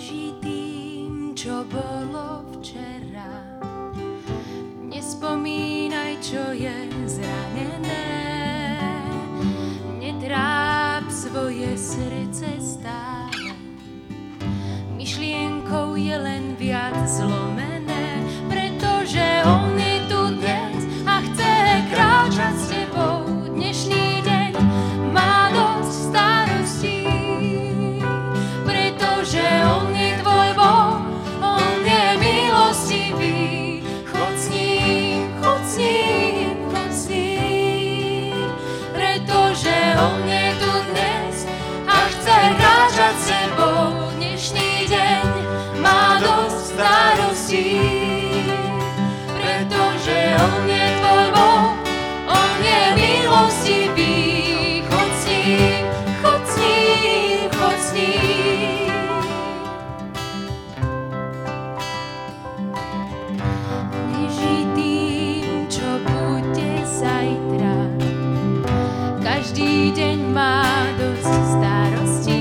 Nežij tým, čo bolo včera, nespomínaj, čo je zranené. Netráp svoje srdce stále, myšlienkou je len viac zlomené, pretože on je tu dnes a chce kráčať s tebou. Dnešný deň má dosť starostí, pretože on je tvoj Boh, on je milostivý. Chod s ním, chod s ním, chod s ním, pretože on je tu dnes a chce kráčať s tebou. Dnešný deň má dosť starostí, pretože on je tvoj Boh, on je milostivý. Chod s ním, chod s ním, chod s ním. Nežij tým, čo bude zajtra, každý deň má dosť starostí.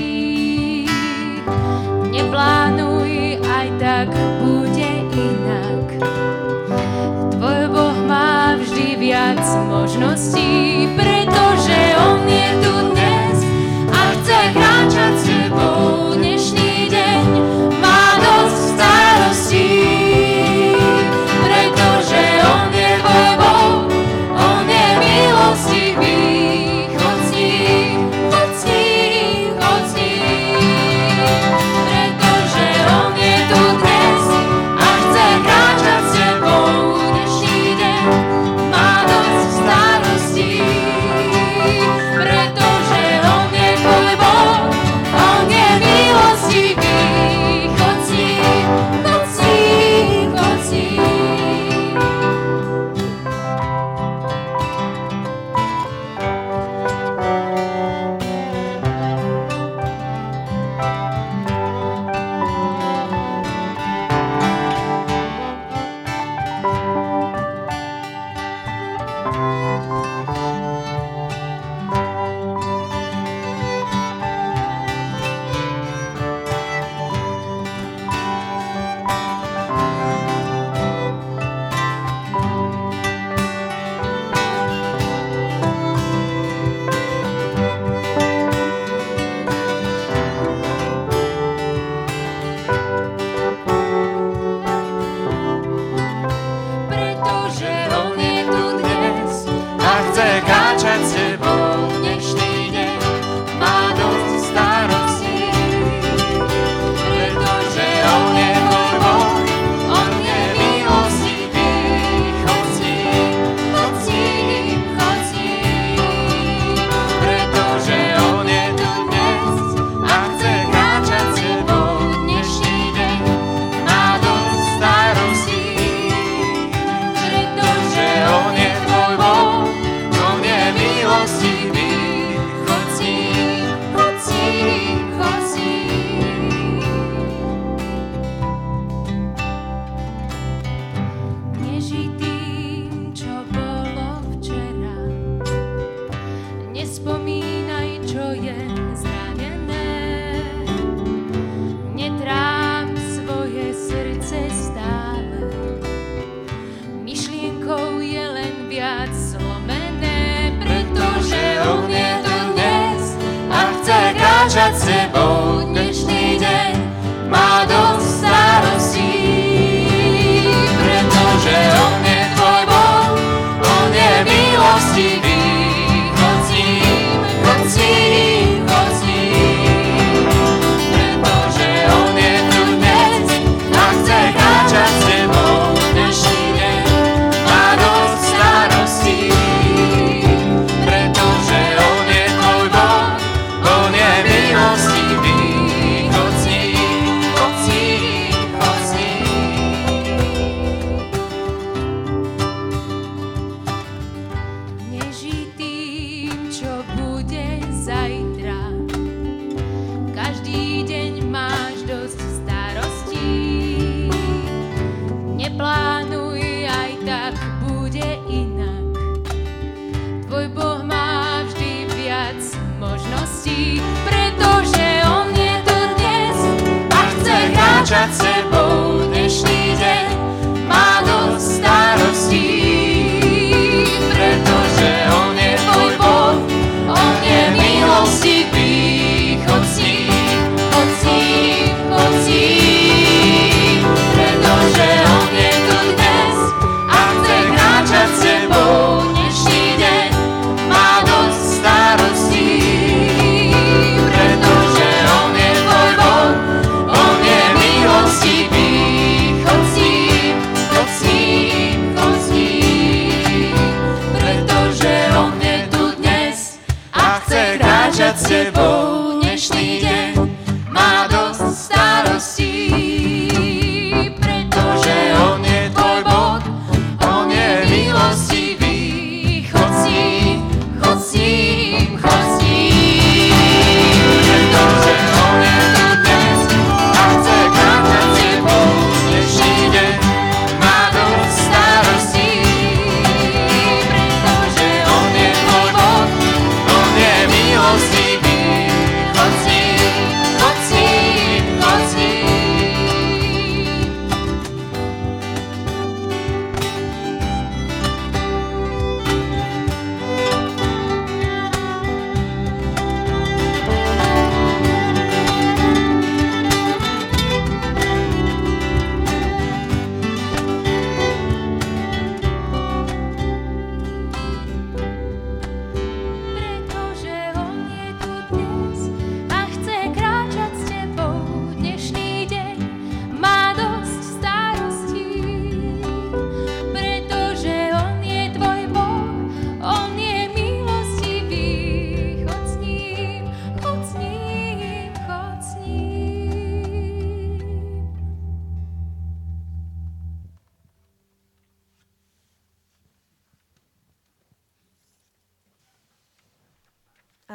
Neplánuj, aj tak bude inak. Tvoj Boh má vždy viac možností, pretože on je tu dnes a chce kráčať s tebou. Dnešný deň má dosť starostí, pretože on je tvoj Boh, on je milostivý. Chod s ním, chod s ním, chod s ním, pretože on je tu dnes a chce kráčať s tebou. Dnešný deň má dosť starostí, pretože on je tvoj Boh, on je milostivý. Chod s ním, chod s ním, chod s ním. Pretože on je tu dnes a chce kráčať s tebou. Dnešný deň má dosť starostí, pretože on je tvoj Boh, on je milostivý. Chod s ním, chod s ním, chod s ním, pretože on je tu dnes a chce kráčať s tebou. Dnešný deň má dosť starostí, pretože on je tvoj Boh, on je milostivý. Chod s ním, chod s ním, chod s ním. Nežij tým, čo bolo včera, nespomínaj, čo je zranené. Netrám svoje srdce stále, myšlienkou je len viac zlomené, pretože on je tu dnes a chce kráčať s tebou. Dnešný deň má dosť starostí, pretože on je tvoj Boh, on je milostivý. Chod s ním, chod s ním, chod s ním, pretože on je tu dnes a chce kráčať s tebou. Dnešný deň má dosť starostí, pretože on je tvoj Boh, on je milostivý.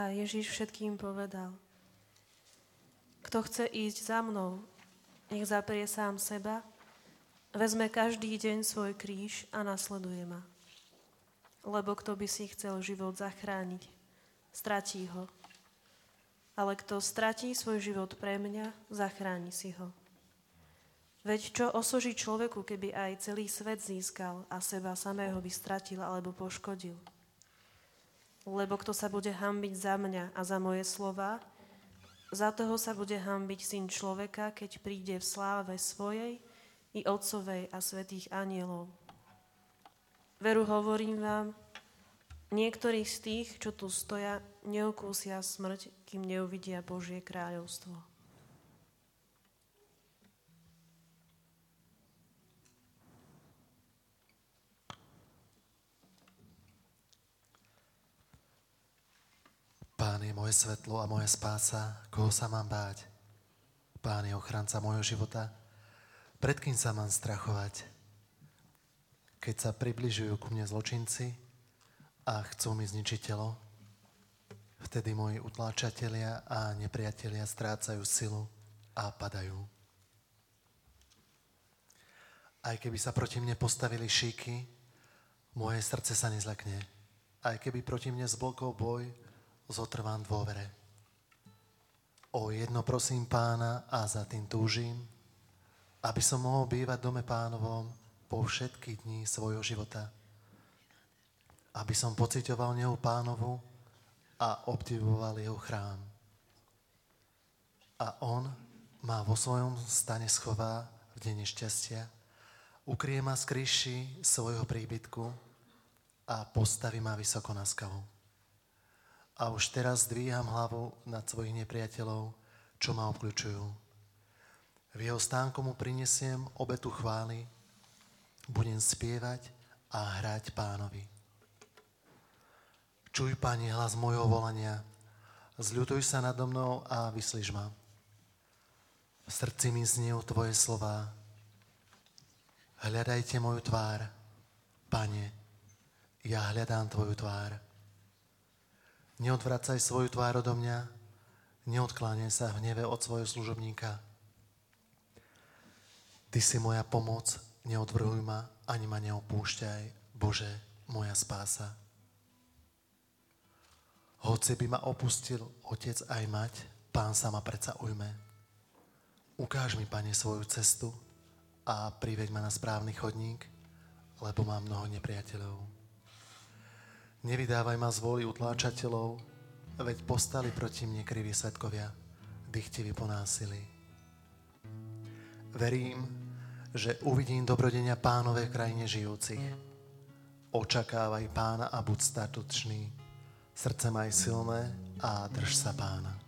A Ježiš všetkým povedal: Kto chce ísť za mnou, nech zaprie sám seba, vezme každý deň svoj kríž a nasleduje ma. Lebo kto by si chcel život zachrániť, stratí ho. Ale kto stratí svoj život pre mňa, zachráni si ho. Veď čo osoží človeku, keby aj celý svet získal a seba samého by stratil alebo poškodil? Lebo kto sa bude hanbiť za mňa a za moje slová, za toho sa bude hanbiť Syn človeka, keď príde v sláve svojej i Otcovej a svätých anielov. Veru hovorím vám, niektorí z tých, čo tu stoja, neokúsia smrť, kým neuvidia Božie kráľovstvo. Pán je moje svetlo a moja spása, koho sa mám báť? Pán je ochranca môjho života, pred kým sa mám strachovať? Keď sa približujú ku mne zločinci a chcú mi zničiť telo, vtedy moji utláčatelia a nepriatelia strácajú silu a padajú. Aj keby sa proti mne postavili šíky, moje srdce sa nezľakne. Aj keby proti mne zblkol boj, zotrvám v dôvere. O jedno prosím Pána a za tým túžim, aby som mohol bývať v dome Pánovom po všetky dni svojho života. Aby som pociťoval nehu Pánovu a obdivoval jeho chrám. A on ma vo svojom stane schová v deň nešťastia, ukrie ma z kríši svojho príbytku a postaví ma vysoko na skalu. A už teraz zdvíham hlavu nad svojich nepriateľov, čo ma obkľučujú. V jeho stánku mu prinesiem obetu chvály, budem spievať a hrať Pánovi. Čuj, Pane, hlas môjho volania, zľutuj sa nado mnou a vyslíš ma. V srdci mi zniejú tvoje slová. Hľadajte moju tvár, Pane, ja hľadám tvoju tvár. Neodvracaj svoju tvár odo mňa, neodkláňaj sa v hneve od svojho služobníka. Ty si moja pomoc, neodvrhuj ma, ani ma neopúšťaj, Bože, moja spása. Hoci by ma opustil otec aj mať, Pán sa ma predsa ujme. Ukáž mi, Pane, svoju cestu a priveď ma na správny chodník, lebo mám mnoho nepriateľov. Nevydávaj ma z vôli utláčateľov, veď postali proti mne kriví svedkovia, dychtiví po násilí. Verím, že uvidím dobrodenia Pánovej krajine žijúcich. Očakávaj Pána a buď statočný. Srdce maj silné a drž sa Pána.